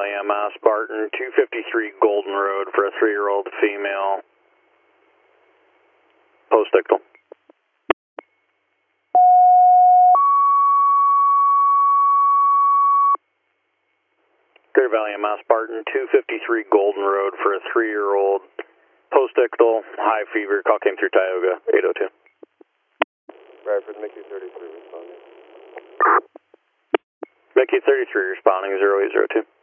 Valley MS, Spartan, 253 Golden Road for a 3-year-old female. Post-ictal. Greater Valley MS, Spartan, 253 Golden Road for a 3-year-old. Post-ictal, high fever, call came through Tioga, 802. Bradford, Mickey 33 responding. Mickey 33 responding, 0802.